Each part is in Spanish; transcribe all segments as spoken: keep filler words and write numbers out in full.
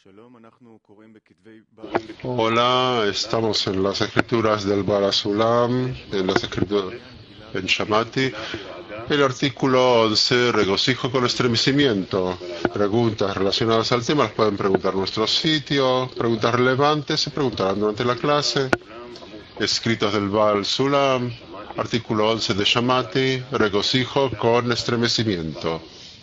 Hola, estamos en las escrituras del Baal HaSulam, en las escrituras en Shamati. El artículo once, regocijo con estremecimiento. Preguntas relacionadas al tema las pueden preguntar en nuestro sitio. Preguntas relevantes se preguntarán durante la clase. Escritos del Baal HaSulam, artículo once de Shamati, regocijo con estremecimiento.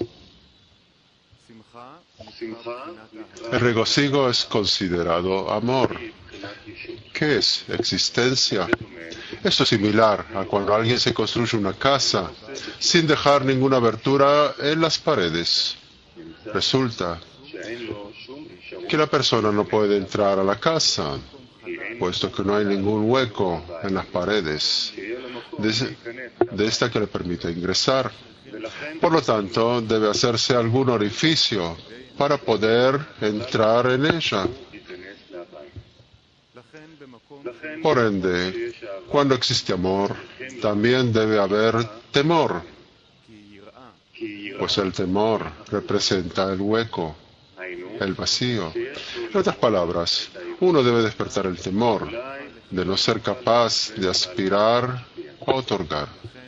El regocijo es considerado amor. ¿Qué es? Existencia. Esto es similar a cuando alguien se construye una casa sin dejar ninguna abertura en las paredes. Resulta que la persona no puede entrar a la casa, puesto que no hay ningún hueco en las paredes de, de esta que le permite ingresar. Por lo tanto, debe hacerse algún orificio para poder entrar en ella. Por ende, cuando existe amor, también debe haber temor, pues el temor representa el hueco, el vacío. En otras palabras, uno debe despertar el temor de no ser capaz de aspirar a otorgar.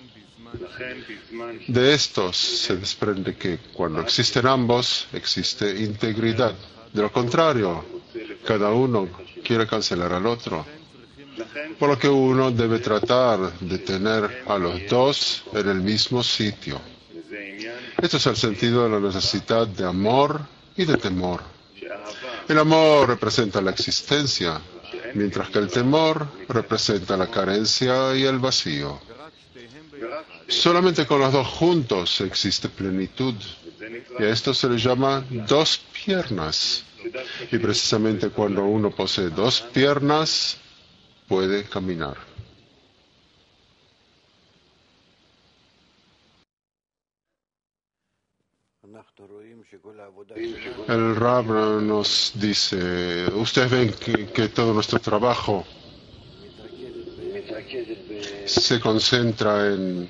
De estos se desprende que cuando existen ambos, existe integridad. De lo contrario, cada uno quiere cancelar al otro. Por lo que uno debe tratar de tener a los dos en el mismo sitio. Esto es el sentido de la necesidad de amor y de temor. El amor representa la existencia, mientras que el temor representa la carencia y el vacío. Solamente con los dos juntos existe plenitud, y a esto se le llama dos piernas. Y precisamente cuando uno posee dos piernas, puede caminar. El Rab nos dice, ustedes ven que, que todo nuestro trabajo se concentra en,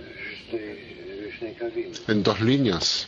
en dos líneas.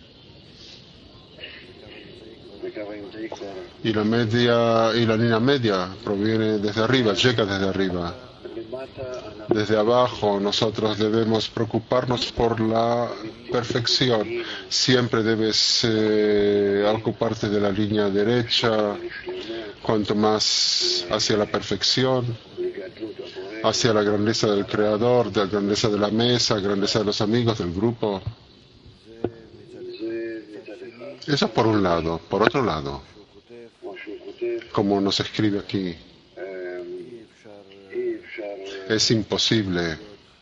Y la media y la línea media proviene desde arriba, llega desde arriba. Desde abajo nosotros debemos preocuparnos por la perfección. Siempre debes eh, ocuparte de la línea derecha, cuanto más hacia la perfección, hacia la grandeza del Creador, de la grandeza de la mesa, grandeza de los amigos, del grupo. Eso por un lado. Por otro lado, como nos escribe aquí, es imposible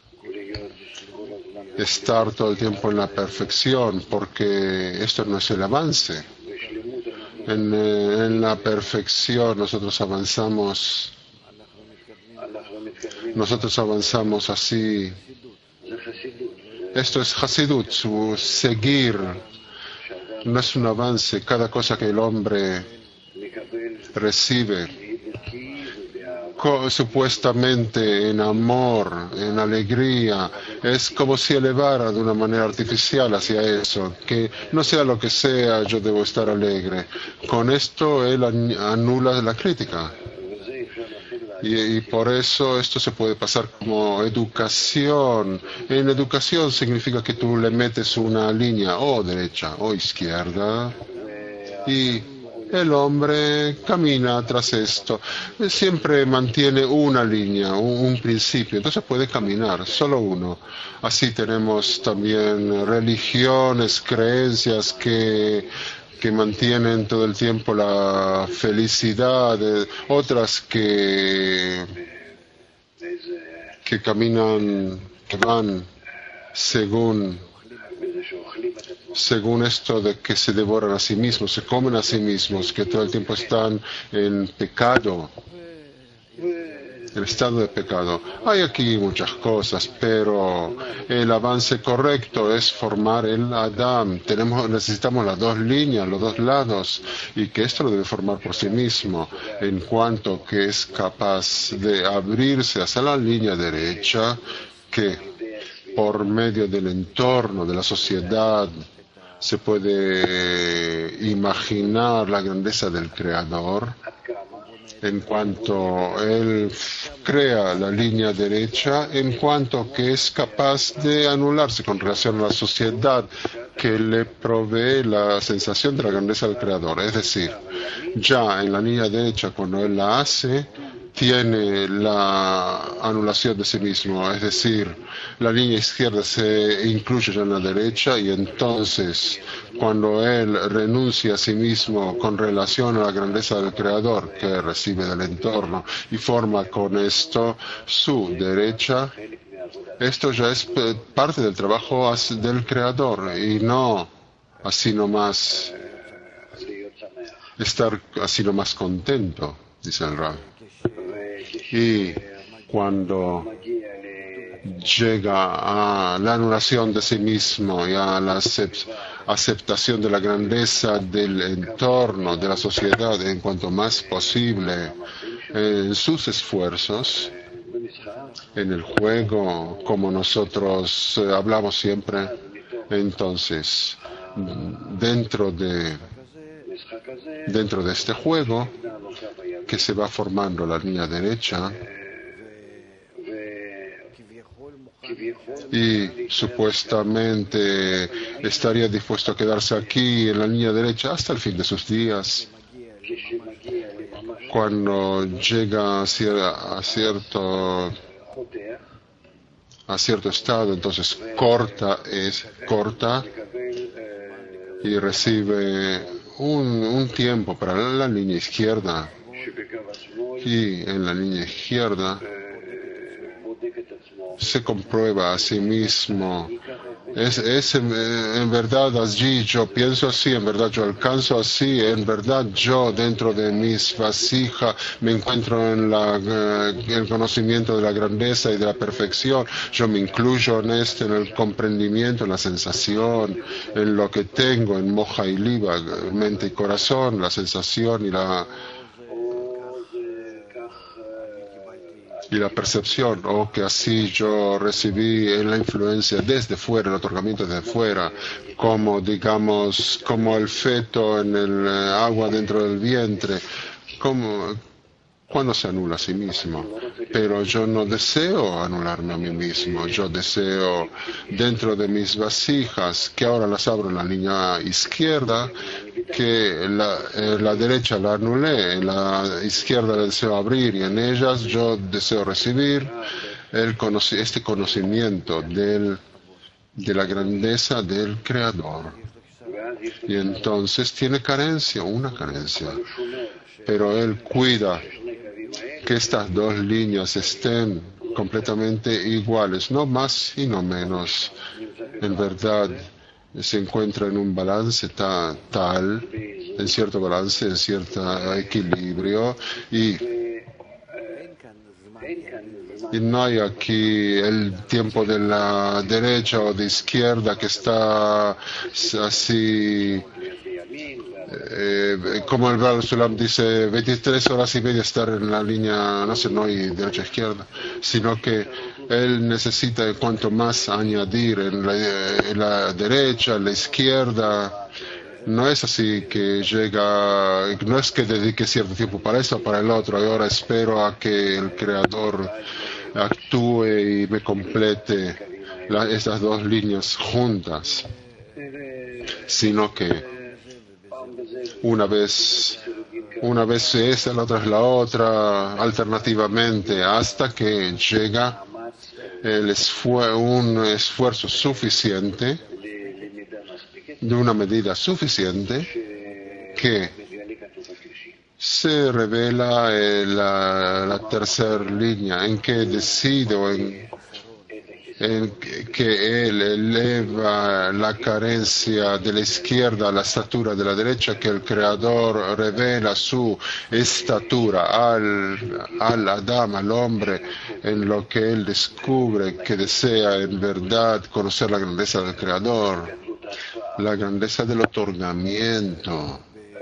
estar todo el tiempo en la perfección, porque esto no es el avance. En, eh, en la perfección nosotros avanzamos, nosotros avanzamos así. Esto es Hasidut, su seguir. No es un avance. Cada cosa que el hombre recibe, co- supuestamente en amor, en alegría, es como si elevara de una manera artificial hacia eso, que no sea lo que sea, yo debo estar alegre. Con esto él an- anula la crítica. Y, y por eso esto se puede pasar como educación. En educación significa que tú le metes una línea o derecha o izquierda y el hombre camina tras esto. Siempre mantiene una línea, un, un principio. Entonces puede caminar, solo uno. Así tenemos también religiones, creencias que que mantienen todo el tiempo la felicidad, eh, otras que, que caminan, que van según, según esto de que se devoran a sí mismos, se comen a sí mismos, que todo el tiempo están en pecado, el estado de pecado. Hay aquí muchas cosas, pero el avance correcto es formar el Adam. Tenemos, necesitamos las dos líneas, los dos lados, y que esto lo debe formar por sí mismo, en cuanto que es capaz de abrirse hacia la línea derecha, que por medio del entorno, de la sociedad, se puede imaginar la grandeza del Creador en cuanto Él crea la línea derecha, en cuanto que es capaz de anularse con relación a la sociedad que le provee la sensación de la grandeza del Creador. Es decir, ya en la línea derecha, cuando Él la hace, tiene la anulación de sí mismo, es decir, la línea izquierda se incluye ya en la derecha y entonces cuando él renuncia a sí mismo con relación a la grandeza del Creador que recibe del entorno y forma con esto su derecha, esto ya es parte del trabajo del Creador y no así nomás estar así nomás contento, dice el Rab. Y cuando llega a la anulación de sí mismo y a la aceptación de la grandeza del entorno, de la sociedad, en cuanto más posible, en sus esfuerzos, en el juego, como nosotros eh, hablamos siempre, entonces, dentro de, dentro de este juego, que se va formando la línea derecha, y supuestamente estaría dispuesto a quedarse aquí en la línea derecha hasta el fin de sus días. Cuando llega a, cier a cierto a cierto estado, entonces corta es corta y recibe un, un tiempo para la línea izquierda, y en la línea izquierda se comprueba a sí mismo. Es, es en, en verdad allí yo pienso así, en verdad yo alcanzo así, en verdad yo dentro de mis vasijas me encuentro en la, eh, el conocimiento de la grandeza y de la perfección. Yo me incluyo en este, en el comprendimiento, en la sensación, en lo que tengo, en moja y liba, mente y corazón, la sensación y la y la percepción, o que así yo recibí en la influencia desde fuera, el otorgamiento desde fuera, como digamos, como el feto en el eh, agua dentro del vientre, como cuando se anula a sí mismo. Pero yo no deseo anularme a mí mismo, yo deseo dentro de mis vasijas, que ahora las abro en la línea izquierda, que la, eh, la derecha la anulé, en la izquierda la deseo abrir, y en ellas yo deseo recibir el conoc este conocimiento del, de la grandeza del Creador. Y entonces tiene carencia, una carencia, pero Él cuida que estas dos líneas estén completamente iguales, no más y no menos. En verdad, se encuentra en un balance ta, tal, en cierto balance, en cierto equilibrio, y, y no hay aquí el tiempo de la derecha o de izquierda que está así, eh, como el Baal Sulam dice, veintitrés horas y media estar en la línea, no sé, no hay derecha-izquierda, sino que él necesita cuanto más añadir en la, en la derecha, en la izquierda. No es así que llega, no es que dedique cierto tiempo para eso o para el otro, y ahora espero a que el Creador actúe y me complete la, estas dos líneas juntas, sino que una vez una vez esa, la otra es la otra, alternativamente, hasta que llega el esfuer un esfuerzo suficiente, de una medida suficiente, que se revela en la, la tercera línea, en que decido en, en que él eleva la carencia de la izquierda a la estatura de la derecha, que el Creador revela su estatura al, al Adam, al hombre, en lo que él descubre que desea en verdad conocer la grandeza del Creador, la grandeza del otorgamiento,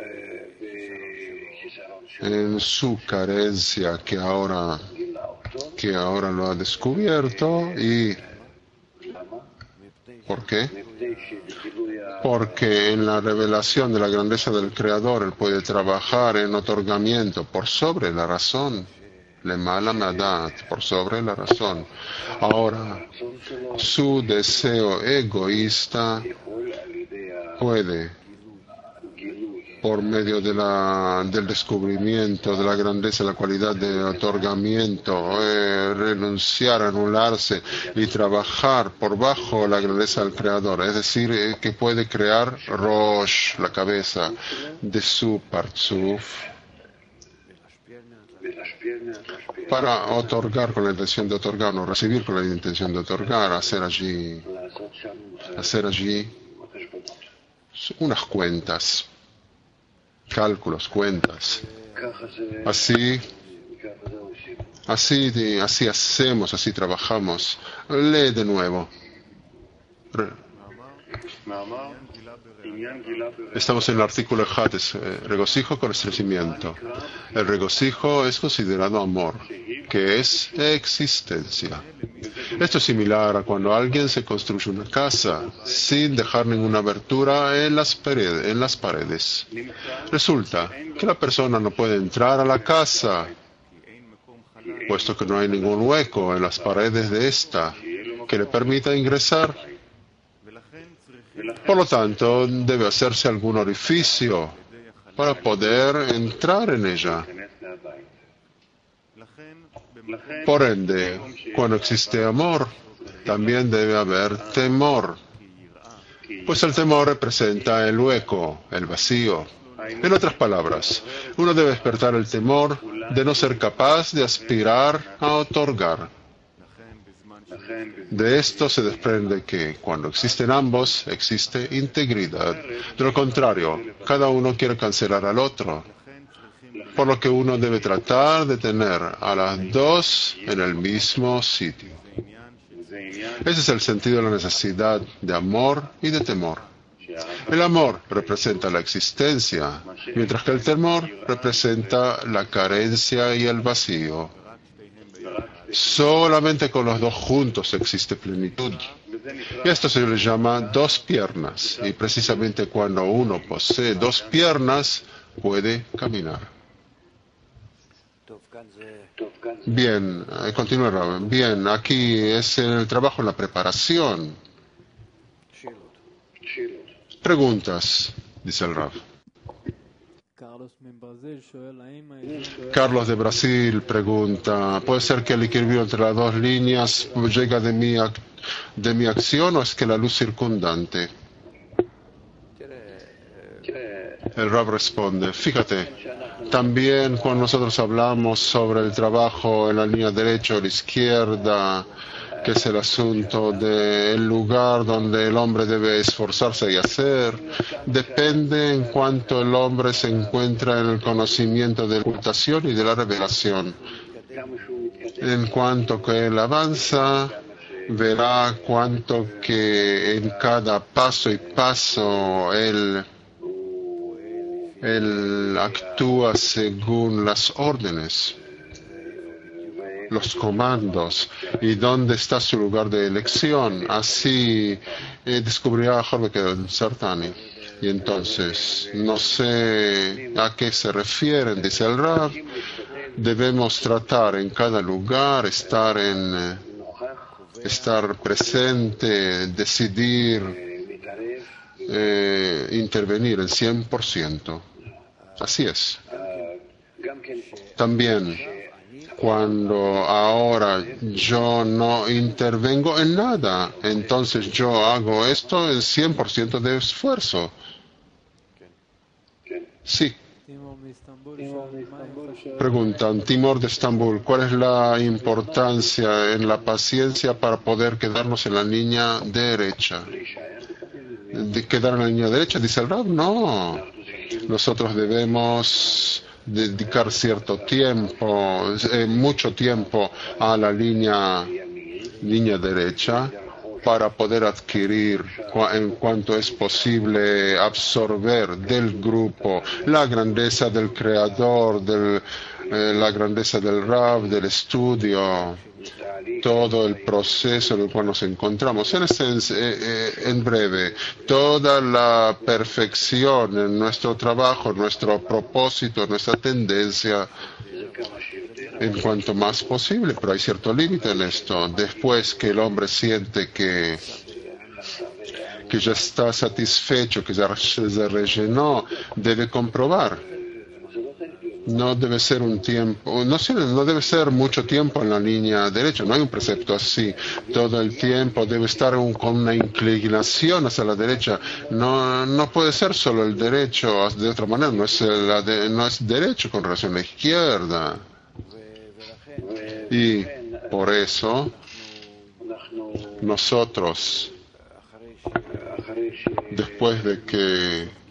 en su carencia que ahora, que ahora lo ha descubierto. ¿Y por qué? porque en la revelación de la grandeza del Creador él puede trabajar en otorgamiento por sobre la razón, le mala madat, por sobre la razón. Ahora, su deseo egoísta puede, por medio de la, del descubrimiento de la grandeza, la cualidad de otorgamiento, eh, renunciar, anularse y trabajar por bajo la grandeza del Creador. Es decir, eh, que puede crear Rosh, la cabeza de su Partzuf, para otorgar con la intención de otorgar, no recibir con la intención de otorgar, hacer allí, hacer allí unas cuentas. Cálculos, cuentas. Así, así, así hacemos, así trabajamos. Lee de nuevo. Re- Estamos en el artículo Hades, eh, regocijo con estrecimiento. El regocijo es considerado amor, que es existencia. Esto es similar a cuando alguien se construye una casa sin dejar ninguna abertura en las paredes. En las paredes. Resulta que la persona no puede entrar a la casa, puesto que no hay ningún hueco en las paredes de esta que le permita ingresar. Por lo tanto, debe hacerse algún orificio para poder entrar en ella. Por ende, cuando existe amor, también debe haber temor, pues el temor representa el hueco, el vacío. En otras palabras, uno debe despertar el temor de no ser capaz de aspirar a otorgar. De esto se desprende que cuando existen ambos, existe integridad. De lo contrario, cada uno quiere cancelar al otro, por lo que uno debe tratar de tener a las dos en el mismo sitio. Ese es el sentido de la necesidad de amor y de temor. El amor representa la existencia, mientras que el temor representa la carencia y el vacío. Solamente con los dos juntos existe plenitud. Y esto se le llama dos piernas. Y precisamente cuando uno posee dos piernas, puede caminar. Bien, eh, continúa Rab. Bien, aquí es el trabajo en la preparación. Preguntas, dice el Rab. Carlos de Brasil pregunta, ¿puede ser que el equilibrio entre las dos líneas llega de mi, ac- de mi acción o es que la luz circundante? El Rab responde, fíjate, también cuando nosotros hablamos sobre el trabajo en la línea derecha o la izquierda, que es el asunto del lugar donde el hombre debe esforzarse y hacer, depende en cuanto el hombre se encuentra en el conocimiento de la ocultación y de la revelación. En cuanto que él avanza, verá cuánto que en cada paso y paso él, él actúa según las órdenes, los comandos y dónde está su lugar de elección. Así eh, descubrirá Jorge Sartani. Y entonces, no sé a qué se refieren, dice el Rab. Debemos tratar en cada lugar, estar en, eh, estar presente, decidir, eh, intervenir el cien por ciento. Así es. También, cuando ahora yo no intervengo en nada, entonces yo hago esto en cien por ciento de esfuerzo. Sí. Preguntan, Timor de Estambul, ¿cuál es la importancia en la paciencia para poder quedarnos en la línea derecha? ¿De quedar en la línea derecha? Dice el Rab, no. Nosotros debemos dedicar cierto tiempo, eh, mucho tiempo a la línea, línea derecha para poder adquirir en cuanto es posible absorber del grupo la grandeza del creador, del, eh, la grandeza del Rab, del estudio, todo el proceso en el cual nos encontramos. En, esencia, eh, en breve, toda la perfección en nuestro trabajo, nuestro propósito, nuestra tendencia, en cuanto más posible, pero hay cierto límite en esto. Después que el hombre siente que que ya está satisfecho, que ya se rellenó, debe comprobar. No debe ser un tiempo, no, no debe ser mucho tiempo en la línea derecha, no hay un precepto así. Todo el tiempo debe estar un, con una inclinación hacia la derecha. No, no puede ser solo el derecho, de otra manera, no es, la de, no es derecho con relación a la izquierda. Y por eso nosotros, después de que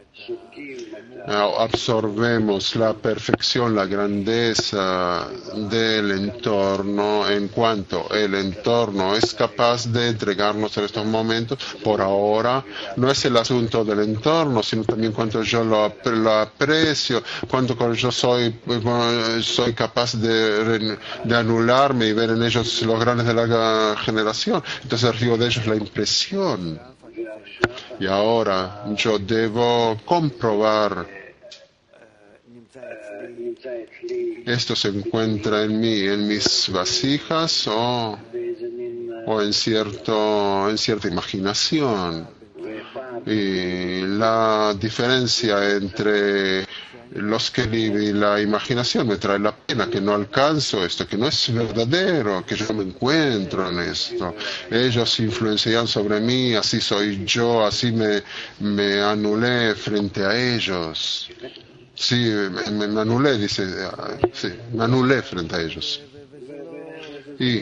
absorbemos la perfección, la grandeza del entorno, en cuanto el entorno es capaz de entregarnos en estos momentos, por ahora no es el asunto del entorno, sino también cuánto yo lo, lo aprecio, cuánto yo soy, soy capaz de, de anularme y ver en ellos los grandes de la generación. Entonces recibo de ellos la impresión. Y ahora yo debo comprobar, esto se encuentra en mí, en mis vasijas o, o en, cierto, en cierta imaginación. Y la diferencia entre los que y la imaginación me trae la pena, que no alcanzo esto, que no es verdadero, que yo no me encuentro en esto. Ellos influencian sobre mí, así soy yo, así me, me anulé frente a ellos. Sí, me, me anulé, dice, sí, me anulé frente a ellos. Y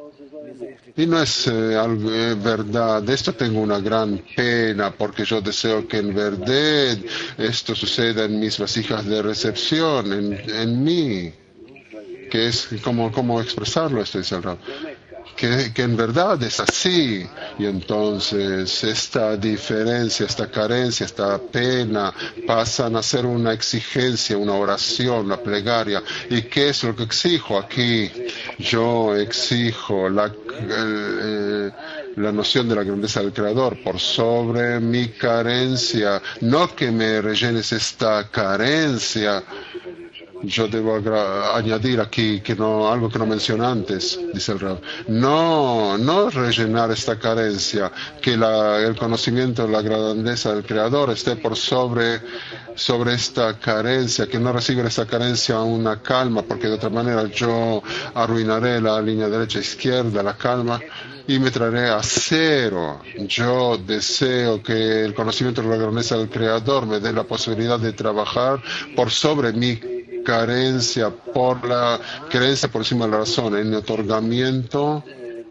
Y no es eh, algo, eh, verdad, de esto tengo una gran pena porque yo deseo que en verdad esto suceda en mis vasijas de recepción, en, en mí, que es como, como expresarlo esto, dice el Rab. Que, que en verdad es así, y entonces esta diferencia, esta carencia, esta pena pasan a ser una exigencia, una oración, una plegaria. ¿Y qué es lo que exijo aquí? Yo exijo la, el, la noción de la grandeza del Creador por sobre mi carencia, no que me rellenes esta carencia. Yo debo añadir aquí que no, algo que no mencioné antes, dice el Rab. No, no rellenar esta carencia, que la, el conocimiento de la grandeza del Creador esté por sobre, sobre esta carencia, que no reciba esta carencia una calma, porque de otra manera yo arruinaré la línea derecha-izquierda, la calma, y me traeré a cero. Yo deseo que el conocimiento de la grandeza del Creador me dé la posibilidad de trabajar por sobre mi carencia, por la creencia por encima de la razón, en otorgamiento,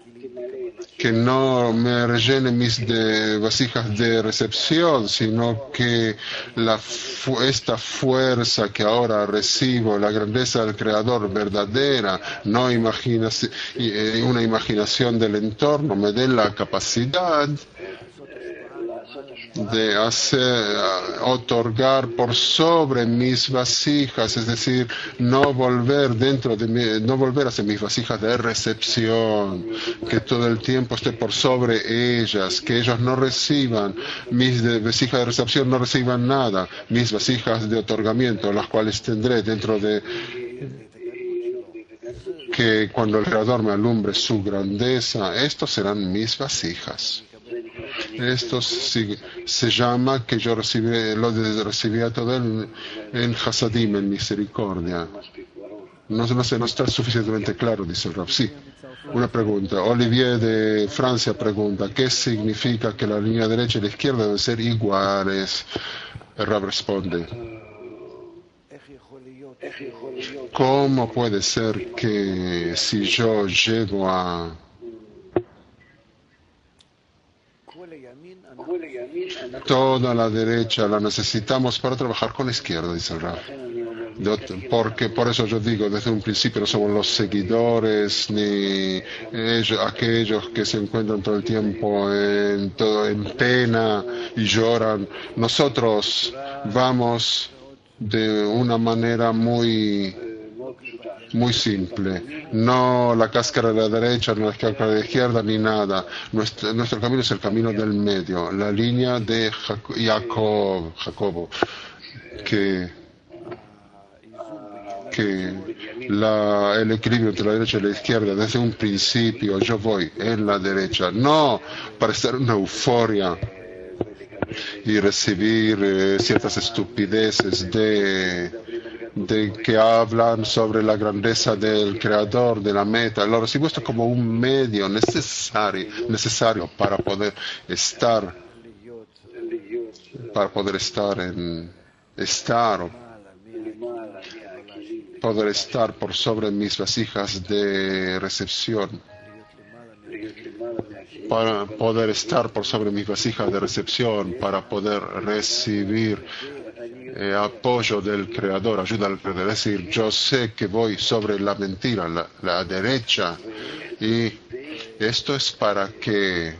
que no me rellene mis de vasijas de recepción, sino que la, esta fuerza que ahora recibo, la grandeza del Creador verdadera, no imaginación, una imaginación del entorno, me dé la capacidad de hacer, otorgar por sobre mis vasijas, es decir, no volver dentro de mí, no volver hacia mis vasijas de recepción, que todo el tiempo esté por sobre ellas, que ellos no reciban, mis de vasijas de recepción no reciban nada, mis vasijas de otorgamiento, las cuales tendré dentro de que cuando el Creador me alumbre su grandeza, estos serán mis vasijas. Esto se, se llama que yo recibí, lo de, recibí a todo en, en Hasadim, en misericordia. No, no sé, no está suficientemente claro, dice el Rab. Sí, una pregunta. Olivier de Francia pregunta, ¿qué significa que la línea derecha y la izquierda deben ser iguales? El Rab responde, ¿cómo puede ser que si yo llego a toda la derecha la necesitamos para trabajar con la izquierda, dice el Rab? Porque por eso yo digo, desde un principio no somos los seguidores ni ellos, aquellos que se encuentran todo el tiempo en, todo, en pena y lloran. Nosotros vamos de una manera muy muy simple. No la cáscara de la derecha, no la cáscara de la izquierda, ni nada. Nuestro, nuestro camino es el camino del medio, la línea de Jac- Jacob, Jacobo, que, que la, el equilibrio entre la derecha y la izquierda, desde un principio yo voy en la derecha, no para estar en una euforia y recibir eh, ciertas estupideces de, de que hablan sobre la grandeza del creador, de la meta. Lo recibo esto como un medio necesario, necesario para poder estar, para poder estar en, estar, poder estar por sobre mis vasijas de recepción, para poder estar por sobre mis vasijas de recepción, para poder recibir eh, apoyo del Creador, ayuda al Creador. Es decir, yo sé que voy sobre la mentira, la, la derecha, y esto es para que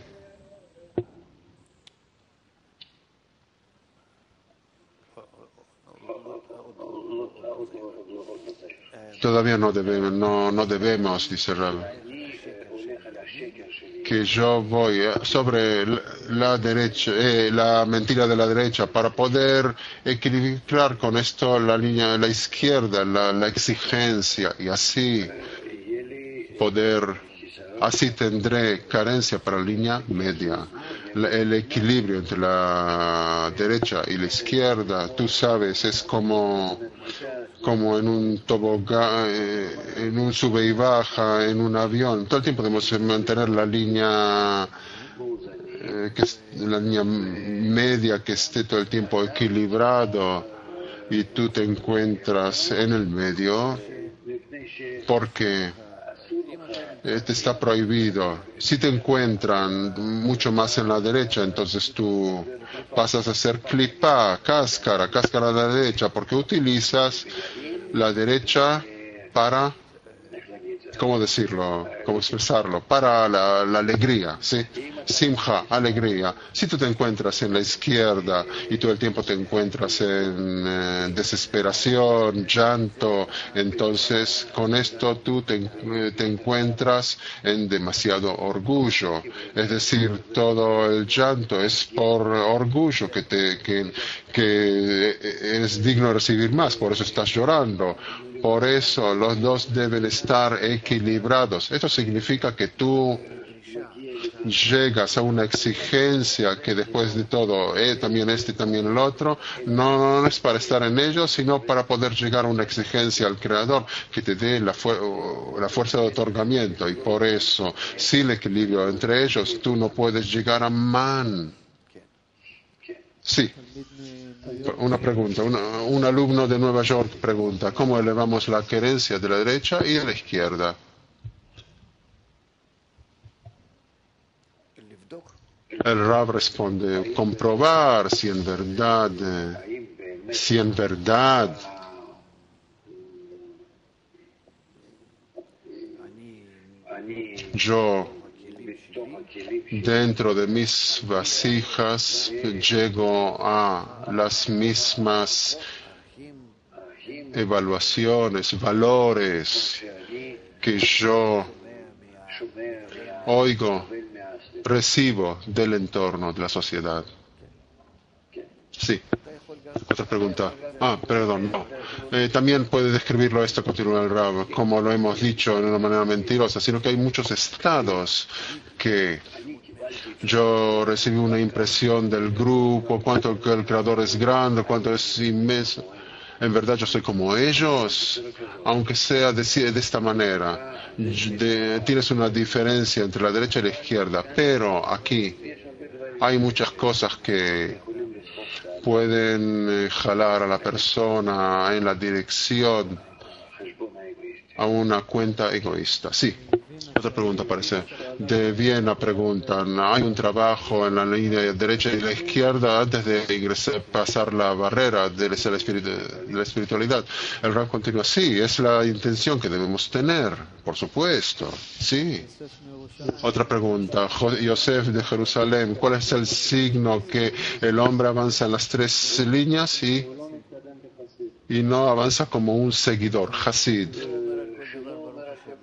todavía no debemos, no, no debemos, dice Rab, que yo voy eh, sobre la derecha, eh, la mentira de la derecha, para poder equilibrar con esto la línea de la izquierda, la, la exigencia, y así poder, así tendré carencia para la línea media. La- el equilibrio entre la derecha y la izquierda, tú sabes, es como como en un tobogán, eh, en un sube y baja, en un avión. Todo el tiempo debemos mantener la línea, eh, que es la línea media, que esté todo el tiempo equilibrado, y tú te encuentras en el medio porque eh, te está prohibido. Si te encuentran mucho más en la derecha, entonces tú pasas a hacer clipa, cáscara, cáscara a la derecha, porque utilizas la derecha para, ¿cómo decirlo? ¿Cómo expresarlo? Para la, la alegría, ¿sí? Simja, alegría. Si tú te encuentras en la izquierda y todo el tiempo te encuentras en eh, desesperación, llanto, entonces con esto tú te, eh, te encuentras en demasiado orgullo. Es decir, todo el llanto es por orgullo que, te, que, que eres digno de recibir más, por eso estás llorando. Por eso los dos deben estar equilibrados. Esto significa que tú llegas a una exigencia que después de todo, eh, también este y también el otro, no, no es para estar en ellos, sino para poder llegar a una exigencia al Creador que te dé la, fu- la fuerza de otorgamiento. Y por eso, sin equilibrio entre ellos, tú no puedes llegar a man. Sí. Una pregunta, una- un alumno de Nueva York pregunta, ¿cómo elevamos la querencia de la derecha y de la izquierda? El Rab responde, comprobar si en verdad, eh, si en verdad yo dentro de mis vasijas llego a las mismas evaluaciones, valores que yo oigo, recibo del entorno, de la sociedad. Sí. Otra pregunta. Ah, perdón. No. Eh, también puede describirlo esto, continúa el Rab, como lo hemos dicho de una manera mentirosa, sino que hay muchos estados que yo recibí una impresión del grupo, cuánto el creador es grande, cuánto es inmenso. En verdad yo soy como ellos, aunque sea de, de esta manera. De, tienes una diferencia entre la derecha y la izquierda, pero aquí hay muchas cosas que pueden eh, jalar a la persona en la dirección a una cuenta egoísta. Sí. Otra pregunta parece. De Viena preguntan, ¿hay un trabajo en la línea derecha y la izquierda antes de ingresar, pasar la barrera de la, espiritu- de la espiritualidad? El Rab continúa, sí, es la intención que debemos tener, por supuesto, sí. Otra pregunta, Jo- Yosef de Jerusalén, ¿cuál es el signo que el hombre avanza en las tres líneas y, y no avanza como un seguidor, Hasid?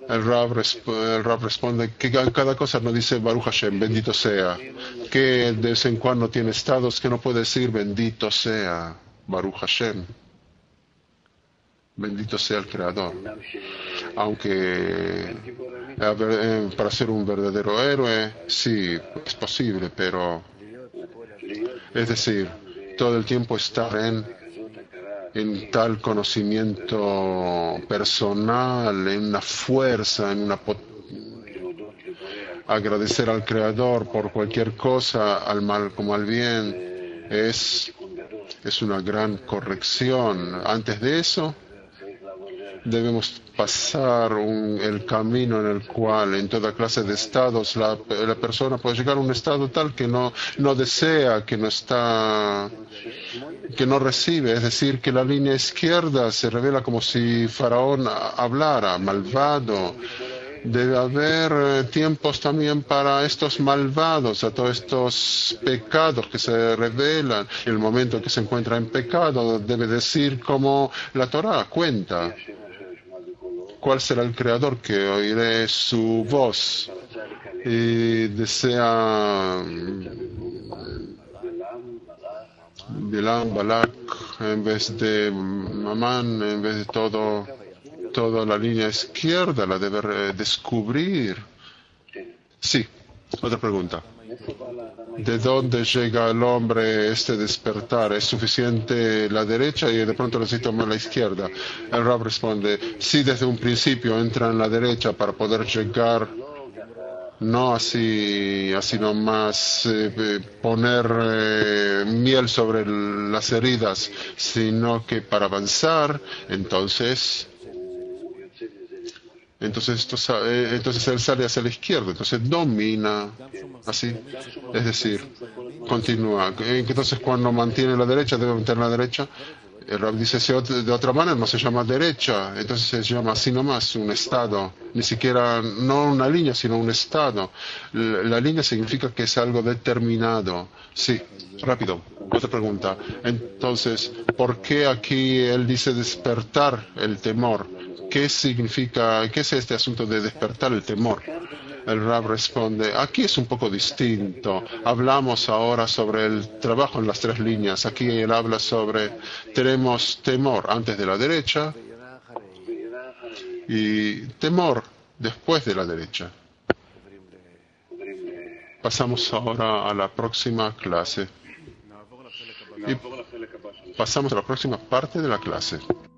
El Rab, el Rab responde que cada cosa no dice Baruch Hashem, bendito sea. Que de vez en cuando tiene estados que no puede decir bendito sea Baruch Hashem. Bendito sea el Creador. Aunque para ser un verdadero héroe, sí, es posible, pero es decir, todo el tiempo estar en, en tal conocimiento personal, en una fuerza, en una potencia. Agradecer al Creador por cualquier cosa, al mal como al bien, es, es una gran corrección. Antes de eso, debemos pasar un, el camino en el cual en toda clase de estados la, la persona puede llegar a un estado tal que no, no desea, que no está, que no recibe. Es decir, que la línea izquierda se revela como si Faraón hablara, malvado. Debe haber tiempos también para estos malvados, a todos estos pecados que se revelan. En el momento en que se encuentra en pecado, debe decir como la Torá cuenta. ¿Cuál será el Creador? Que oiré su voz y desea Bilam, Balak, en vez de Mamán, en vez de todo, toda la línea izquierda, la debe descubrir. Sí, otra pregunta. ¿De dónde llega el hombre este despertar? ¿Es suficiente la derecha y de pronto necesita más la izquierda? El Rab responde, sí, desde un principio entra en la derecha para poder llegar, no así, así nomás eh, poner eh, miel sobre el, las heridas, sino que para avanzar, entonces... Entonces, esto, eh, entonces él sale hacia la izquierda, entonces domina, así, es decir, continúa. Entonces cuando mantiene la derecha, debe mantener la derecha. El Rab dice, si de otra manera no se llama derecha, entonces se llama así nomás, un estado, ni siquiera, no una línea, sino un estado. La, la línea significa que es algo determinado. Sí, rápido, otra pregunta. Entonces, ¿por qué aquí él dice despertar el temor? ¿Qué significa, qué es este asunto de despertar el temor? El Rab responde, aquí es un poco distinto. Hablamos ahora sobre el trabajo en las tres líneas. Aquí él habla sobre, tenemos temor antes de la derecha y temor después de la derecha. Pasamos ahora a la próxima clase. Y pasamos a la próxima parte de la clase.